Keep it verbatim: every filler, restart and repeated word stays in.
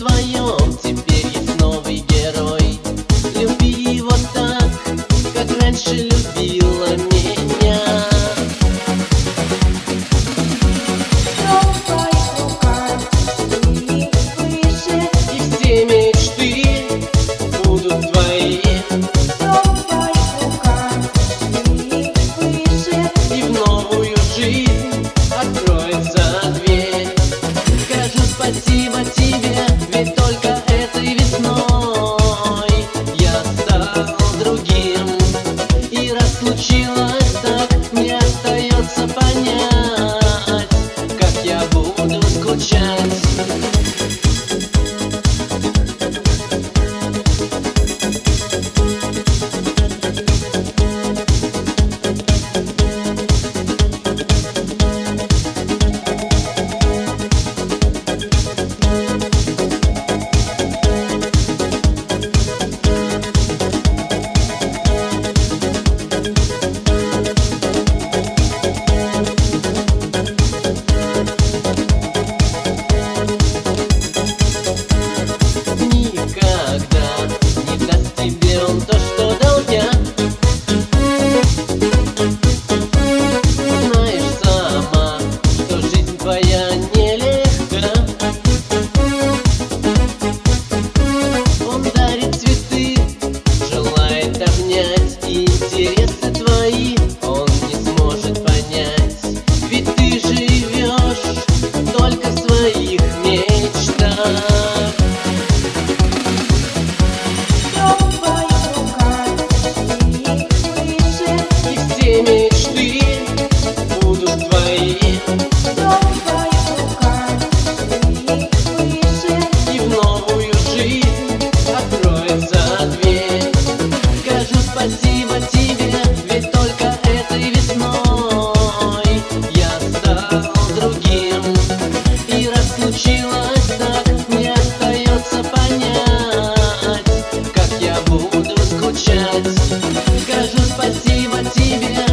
твоем теперь есть новый герой. Люби его так, как раньше любила меня. И все мечты будут твои. И в новую жизнь откроется дверь. Скажу спасибо тебе, ведь только этой весной я стал другим. И раз случилось так, мне остается понять, как я буду скучать. Интересы твои он не сможет понять, ведь ты живешь только в своих мечтах. И все мечты будут твои. И в новую жизнь откроется дверь. Скажу спасибо тебе, ведь только этой весной я стал другим. И раз случилось так, мне остается понять, как я буду скучать. Скажу спасибо тебе.